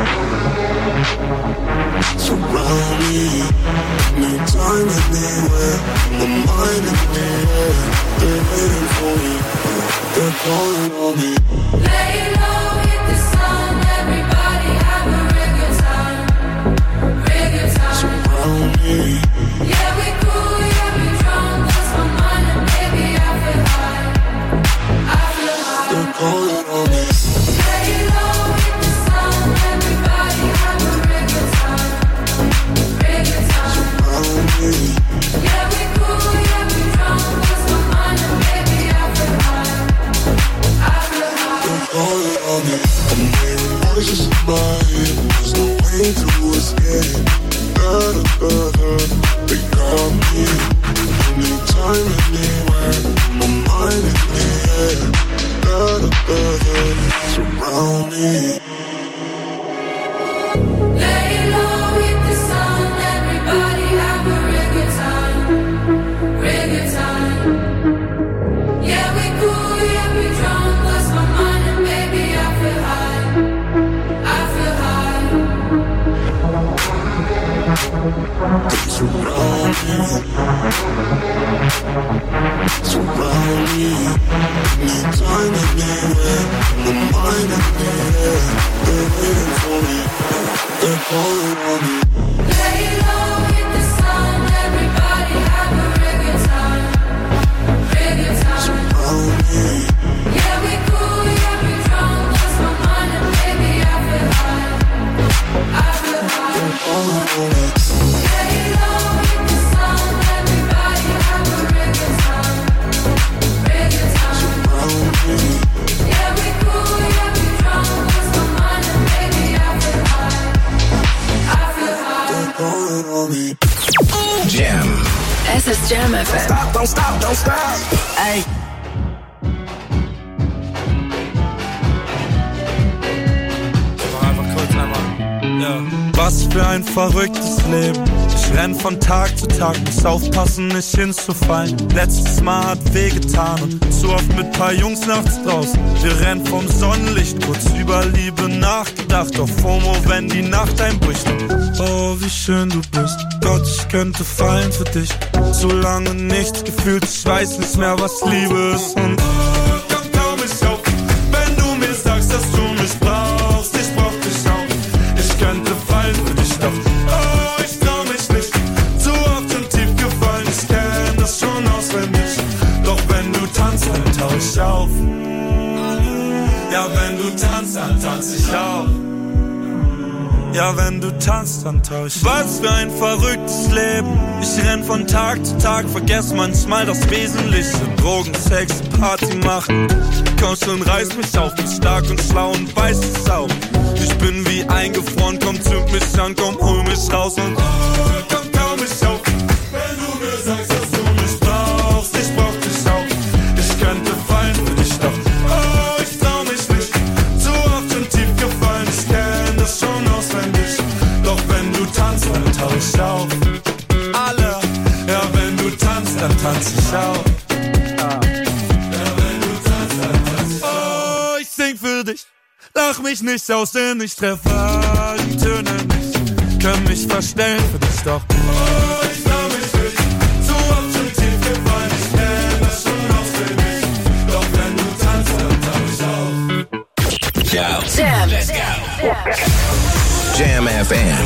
Surround me. Anytime, anywhere. My mind in the air. They're waiting for me. They're calling on me. Lay low, hit the sun, everybody have a real good time. Real good time. Surround me. Yeah, we cool, yeah, we drunk. Lost my mind and baby, I feel high. I feel high. They're calling on me. Lay low, hit the sun, everybody have a real good time. Real good time. Surround me. Yeah, we cool, yeah, we drunk. Lost my mind and baby, I feel high. I feel high. They're calling on me. I'm hearing voices in my head. There's no way to escape. Da da da da. They got me. Anytime, anywhere. My mind in the air. Da da da da. Surround me. Lay low, hit the sun, everybody have a real good time. Real good time. Yeah, we cool, yeah, we drunk. Lost my mind and baby, I feel high. I feel high. They surround me. Surround me. Anytime, anywhere. My mind in the air. They're waiting for me. They're calling on me. Lay low, hit the sun, everybody have a real good time. Real good time. Surround me. Yeah, we cool, yeah, we drunk. Lost my mind and baby, I feel high. I feel high. They're calling on me. Lay low, hit the sun, everybody have a real good time. Real good time. Surround me. Yeah, we cool, yeah, we drunk. Lost my mind and baby, I feel high. I feel high. They're calling on me. Jam. Es ist Jam FM. Stop, don't stop, don't stop. Ey. für ein verrücktes Leben. Ich renn von Tag zu Tag, muss aufpassen, nicht hinzufallen. Letztes Mal hat wehgetan und zu oft mit paar Jungs nachts draußen. Wir rennen vom Sonnenlicht, kurz über Liebe nachgedacht. Auf FOMO, wenn die Nacht einbricht. Oh, wie schön du bist, Gott, ich könnte fallen für dich. Zu lange nichts gefühlt, ich weiß nicht mehr, was Liebe ist. Und komm, trau mich auf, wenn du mir sagst, dass du mich brauchst. Ich brauch dich auch, ich könnte fallen für dich, doch oh, ich trau mich nicht. Zu oft und tief gefallen, ich kenn das schon auswendig. Doch wenn du tanzt, dann tau ich auf. Ja, wenn du tanzt, dann tanz ich auch. Ja, wenn du tanzt, dann tau ich. Was für ein verrücktes Leben. Ich renn von Tag zu Tag, vergess manchmal das Wesentliche. Drogen, Sex, Party machen. Komm schon, reiß mich auf, bin stark und schlau und weiß es auch. Ich bin wie eingefroren, komm, zünd mich an, komm, hol mich raus und komm, trau mich auf. Wenn du mir sagst, dass du mich brauchst, ich brauch dich auch. Ich könnte fallen für dich, doch oh, ich trau mich nicht. Zu oft und tief gefallen, ich kenn das schon auswendig. Doch wenn du tanzt, dann tau ich auf. Alle, ja, wenn du tanzt, dann tanz ich auf. Sing für dich, lach mich nicht aus, denn ich treffe die Töne nicht. Kann mich verstellen für dich, doch oh, ich trau mich nicht. Zu oft schon tief gefallen, ich kenn das schon auswendig. Doch wenn du tanzt, dann tau ich auf. Yo, Jam. let's go. Jam FM.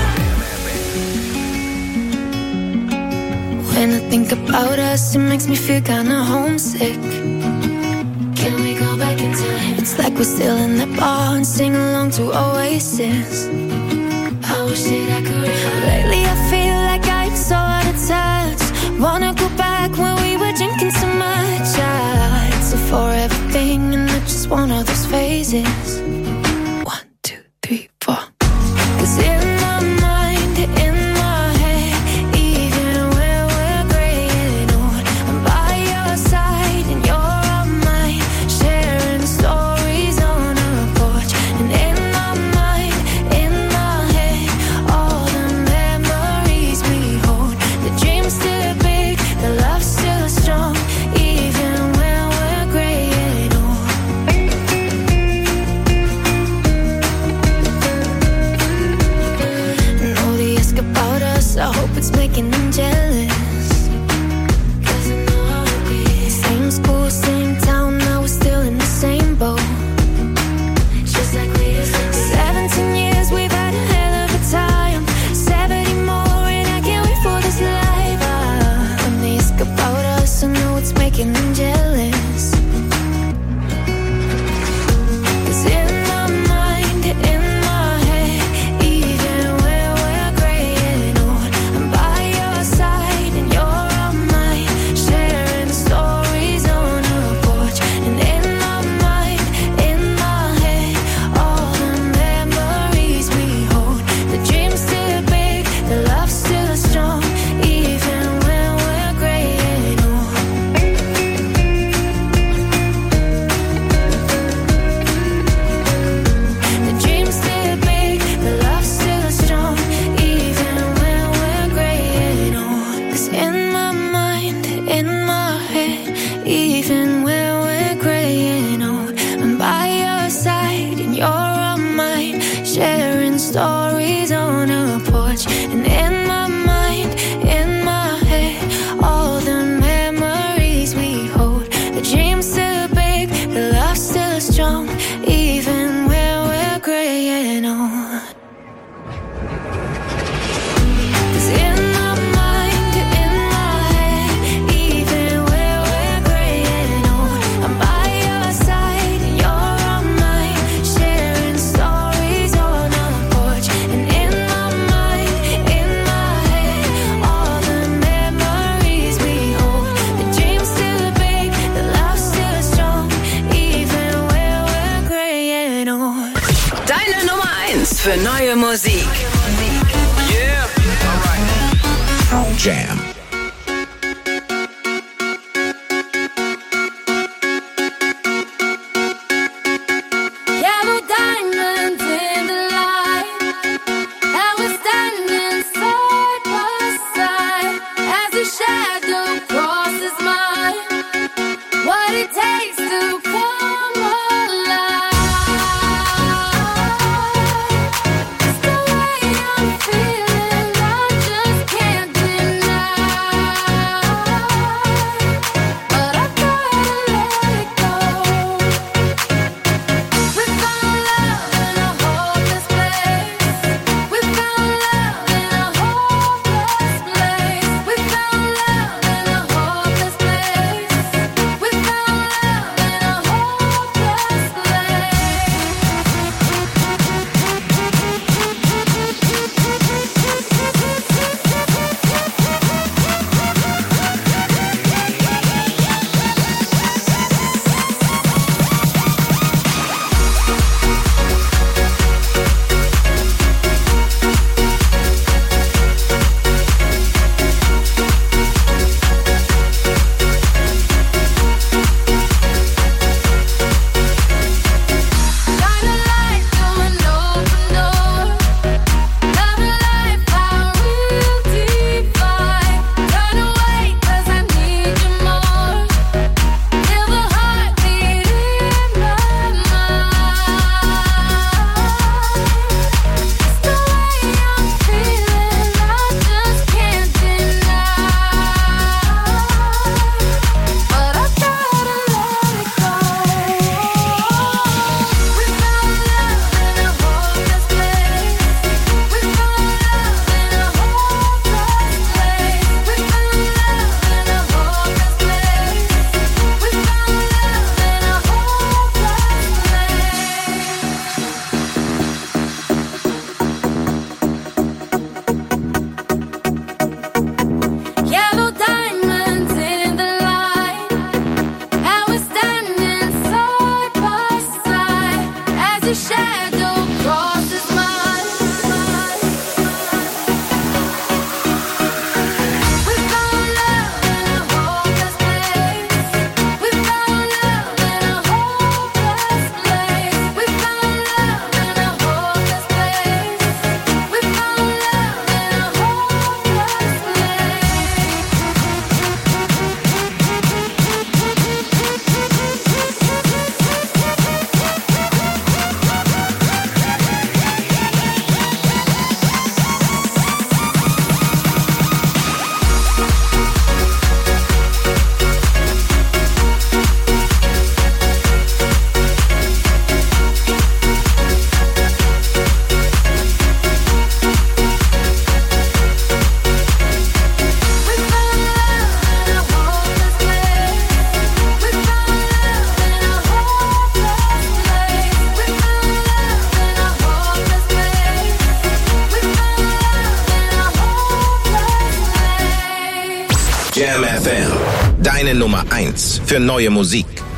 When I think about us, it makes me feel kinda homesick. Can we go back in time? It's like we're still in that bar and sing along to Oasis. I wish that I could. Lately I feel like I'm so out of touch. Wanna go back when we were drinking so much. It's a forever thing and not just one of those phases. 1, 2, 3, 4. 'Cause in my mind, in my head, even when we're graying old, I'm by your side and you're on mine, sharing stories on a porch. And in my mind, in my head, all the memories we hold. The dream's still big, the love's still strong, even when we're graying old. And all they ask about us, I hope it's making them jealous. 'Cause I know how it is. Same school, same town, now we're still in the same boat. Just like we used to be. 17 years, we've had a hell of a time. 70 more, and I can't wait for this life. When they ask about us, I know it's making them jealous. 'Cause in my mind, in my head, even when we're graying old, I'm by your side and you're on mine, sharing stories on a porch. And in my mind, in my head, all the memories we hold. The dream's still big, the love's still strong, even when we're graying old. The dream's still big, the love's still strong, even when we're graying old. 'Cause in my mind, in my head, even when we're graying old, I'm by your side and you're on mine, sharing stories on a porch. And in my mind, in my head, all the memories we hold. The dream's still big, the love's still strong, even when we're graying old. 'Cause in my mind, in my head, even when we're graying old, I'm by your side and you're on mine, sharing stories on a porch. And in my mind, in my head, all the memories we hold. The dream's still big, the love's still strong, even when we're graying old. Deine Nummer 1 für neue Musik. Yeah. Jam. Yeah, we're diamonds in the light, and we're standing Jam FM, deine Nummer 1 für neue Musik.